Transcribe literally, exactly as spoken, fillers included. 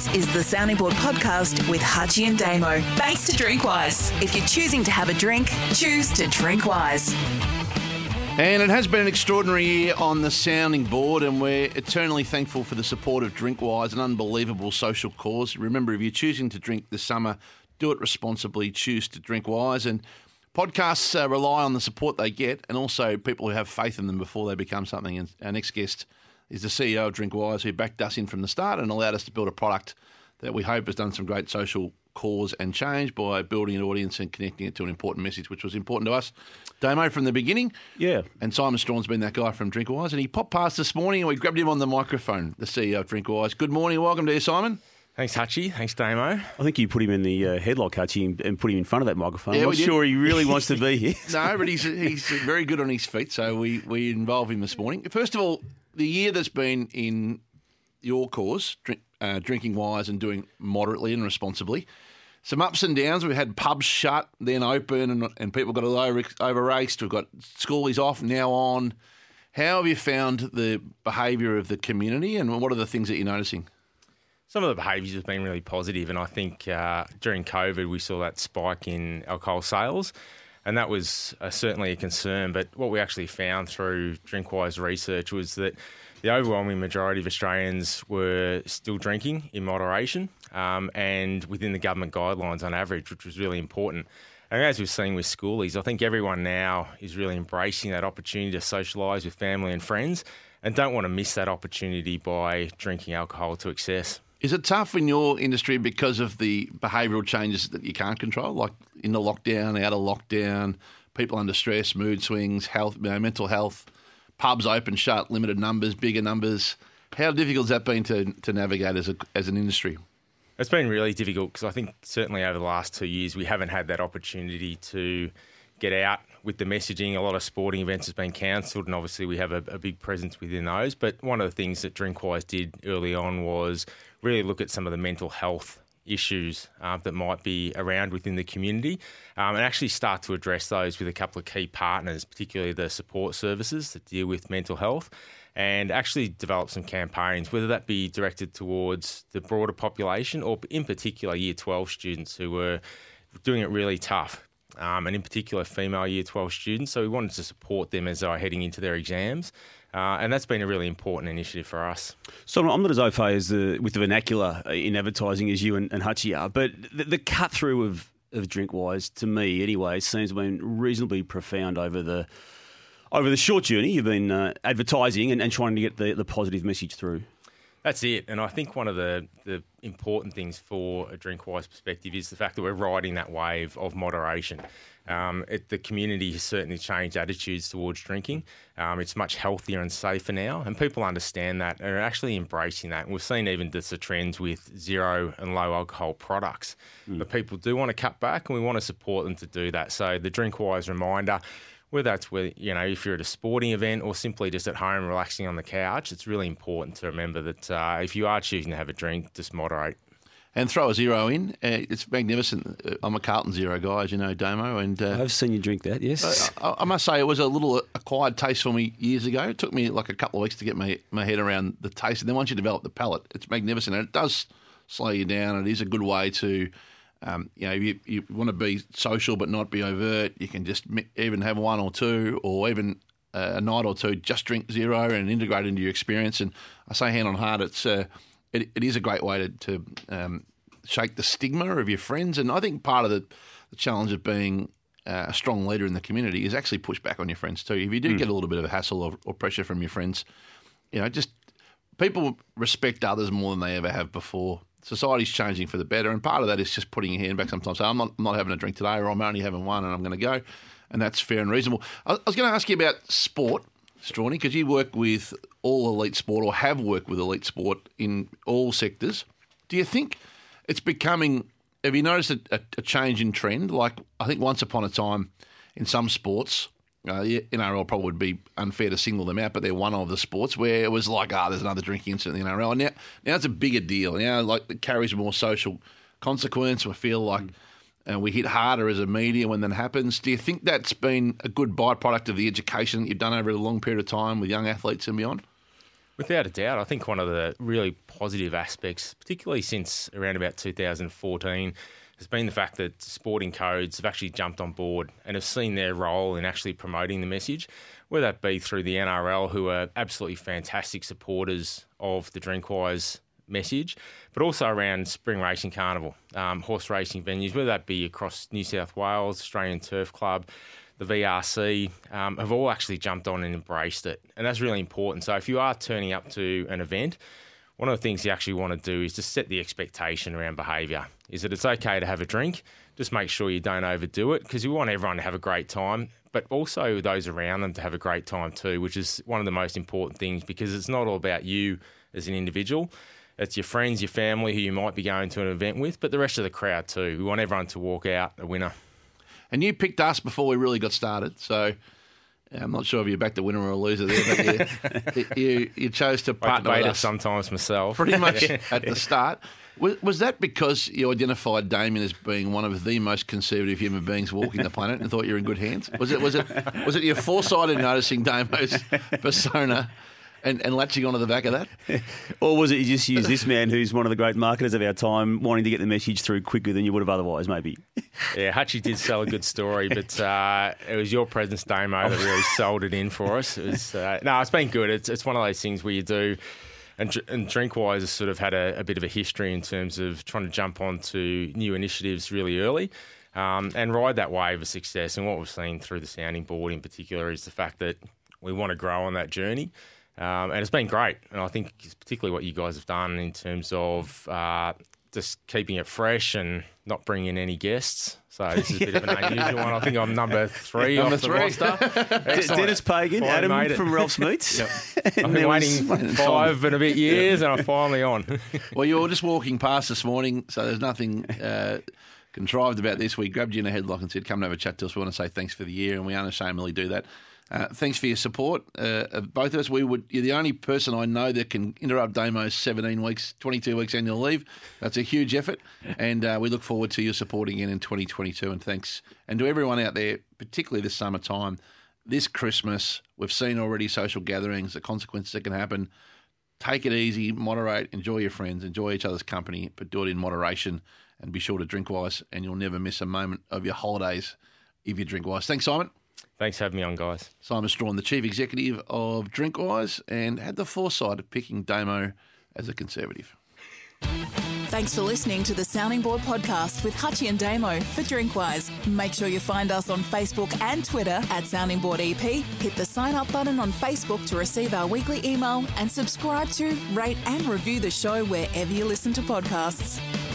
This is the Sounding Board podcast with Hutchie and Damo. Thanks to Drinkwise. If you're choosing to have a drink, choose to drink wise. And it has been an extraordinary year on the Sounding Board, and we're eternally thankful for the support of Drinkwise, an unbelievable social cause. Remember, if you're choosing to drink this summer, do it responsibly, choose to drink wise. And podcasts uh, rely on the support they get, and also people who have faith in them before they become something. And our next guest is the C E O of Drinkwise, who backed us in from the start and allowed us to build a product that we hope has done some great social cause and change by building an audience and connecting it to an important message, which was important to us. Damo from the beginning. Yeah. And Simon Strawn's been that guy from Drinkwise, and he popped past this morning and we grabbed him on the microphone, the C E O of Drinkwise. Good morning. Welcome to you, Simon. Thanks, Hutchie. Thanks, Damo. I think you put him in the uh, headlock, Hutchie, and, and put him in front of that microphone. Yeah, I'm we not did. sure he really wants to be here. No, but he's he's very good on his feet, so we, we involve him this morning. First of all, the year that's been in your cause, drink, uh, drinking wise and doing moderately and responsibly, some ups and downs. We've had pubs shut, then open, and, and people got over, over raced. We've got schoolies off, now on. How have you found the behaviour of the community, and what are the things that you're noticing? Some of the behaviours have been really positive, and I think uh, during COVID we saw that spike in alcohol sales, and that was uh, certainly a concern. But what we actually found through Drinkwise research was that the overwhelming majority of Australians were still drinking in moderation um, and within the government guidelines on average, which was really important. And as we've seen with schoolies, I think everyone now is really embracing that opportunity to socialise with family and friends and don't want to miss that opportunity by drinking alcohol to excess. Is it tough in your industry because of the behavioural changes that you can't control, like in the lockdown, out of lockdown, people under stress, mood swings, health, you know, mental health, pubs open, shut, limited numbers, bigger numbers? How difficult has that been to, to navigate as a, as an industry? It's been really difficult because I think certainly over the last two years we haven't had that opportunity to get out with the messaging. A lot of sporting events has been cancelled, and obviously we have a, a big presence within those. But one of the things that Drinkwise did early on was really look at some of the mental health issues uh, that might be around within the community um, and actually start to address those with a couple of key partners, particularly the support services that deal with mental health, and actually develop some campaigns, whether that be directed towards the broader population or in particular Year twelve students who were doing it really tough. Um, and in particular female Year twelve students. So we wanted to support them as they are heading into their exams. Uh, and that's been a really important initiative for us. So I'm not as au fait as the, with the vernacular in advertising as you and, and Hutchie are, but the, the cut-through of, of Drinkwise, to me anyway, seems to have been reasonably profound over the over the short journey you've been uh, advertising and, and trying to get the, the positive message through. That's it. And I think one of the, the important things for a Drinkwise perspective is the fact that we're riding that wave of moderation. Um, it, the community has certainly changed attitudes towards drinking. Um, it's much healthier and safer now, and people understand that and are actually embracing that. And we've seen even just the trends with zero and low alcohol products. Mm. But people do want to cut back, and we want to support them to do that. So the Drinkwise reminder, whether that's where, you know, if you're at a sporting event or simply just at home relaxing on the couch, it's really important to remember that uh, if you are choosing to have a drink, just moderate. And throw a zero in. Uh, it's magnificent. I'm a Carlton Zero guy, as you know, Damo. And uh, I've seen you drink that, yes. I, I must say it was a little acquired taste for me years ago. It took me like a couple of weeks to get my, my head around the taste. And then once you develop the palate, it's magnificent. And it does slow you down. It is a good way to... Um, you know, you, you want to be social but not be overt. You can just even have one or two, or even uh, a night or two, just drink zero and integrate it into your experience. And I say hand on heart, it's uh, it, it is a great way to, to um, shake the stigma of your friends. And I think part of the, the challenge of being uh, a strong leader in the community is actually push back on your friends too. If you do mm. get a little bit of a hassle or, or pressure from your friends, you know, just people respect others more than they ever have before. Society's changing for the better, and part of that is just putting your hand back sometimes. So I'm not, I'm not having a drink today, or I'm only having one and I'm going to go, and that's fair and reasonable. I, I was going to ask you about sport, Strawny, because you work with all elite sport or have worked with elite sport in all sectors. Do you think it's becoming, have you noticed a, a, a change in trend? Like I think once upon a time in some sports, Uh, the N R L probably would be unfair to single them out, but they're one of the sports where it was like, ah, oh, there's another drinking incident in the N R L. And now, now it's a bigger deal. Now, like, it carries more social consequence. We feel like uh, we hit harder as a media when that happens. Do you think that's been a good byproduct of the education that you've done over a long period of time with young athletes and beyond? Without a doubt. I think one of the really positive aspects, particularly since around about two thousand fourteen, has been the fact that sporting codes have actually jumped on board and have seen their role in actually promoting the message, whether that be through the N R L, who are absolutely fantastic supporters of the Drinkwise message, but also around Spring Racing Carnival, um, horse racing venues, whether that be across New South Wales, Australian Turf Club, the V R C, um, have all actually jumped on and embraced it. And that's really important. So if you are turning up to an event, one of the things you actually want to do is to set the expectation around behaviour, is that it's okay to have a drink. Just make sure you don't overdo it, because you want everyone to have a great time, but also those around them to have a great time too, which is one of the most important things, because it's not all about you as an individual. It's your friends, your family who you might be going to an event with, but the rest of the crowd too. We want everyone to walk out a winner. And you picked us before we really got started, so I'm not sure if you're back to winner or a loser there, but you, you, you chose to partner I with debate us it sometimes myself. pretty much at the start. Was, was that because you identified Damien as being one of the most conservative human beings walking the planet and thought you were in good hands? Was it was it was it your foresight in noticing Damo's persona and, and latching onto the back of that? Or was it you just use this man who's one of the great marketers of our time wanting to get the message through quicker than you would have otherwise, maybe? Yeah, Hutchie did sell a good story, but uh, it was your presence, Damo, that really sold it in for us. It was, uh, no, it's been good. It's it's one of those things where you do, and, and Drinkwise has sort of had a, a bit of a history in terms of trying to jump onto new initiatives really early um, and ride that wave of success. And what we've seen through the sounding board in particular is the fact that we want to grow on that journey. Um, and it's been great. And I think it's particularly what you guys have done in terms of uh, just keeping it fresh and not bringing in any guests. So this is a bit of an unusual one. I think I'm number three Number off the three. roster. Dennis Pagan, Finally Adam made it. from Ralph's Meats. Yep. I've And been there was- waiting five and a bit years and I'm finally on. Well, you were just walking past this morning, so there's nothing uh, contrived about this. We grabbed you in a headlock and said, come and have a chat to us. We want to say thanks for the year, and we unashamedly do that. Uh, thanks for your support, uh, of both of us. We would. You're the only person I know that can interrupt Damo's seventeen weeks, twenty-two weeks annual leave. That's a huge effort, and uh, we look forward to your support again in twenty twenty-two. And thanks, and to everyone out there, particularly this summertime, this Christmas, we've seen already social gatherings, the consequences that can happen. Take it easy, moderate, enjoy your friends, enjoy each other's company, but do it in moderation, and be sure to drink wise, and you'll never miss a moment of your holidays if you drink wise. Thanks, Simon. Thanks for having me on, guys. Simon Strawn, the Chief Executive of Drinkwise, and had the foresight of picking Damo as a Conservative. Thanks for listening to the Sounding Board podcast with Hutchie and Damo for Drinkwise. Make sure you find us on Facebook and Twitter at Sounding Board E P. Hit the sign up button on Facebook to receive our weekly email, and subscribe to, rate and review the show wherever you listen to podcasts.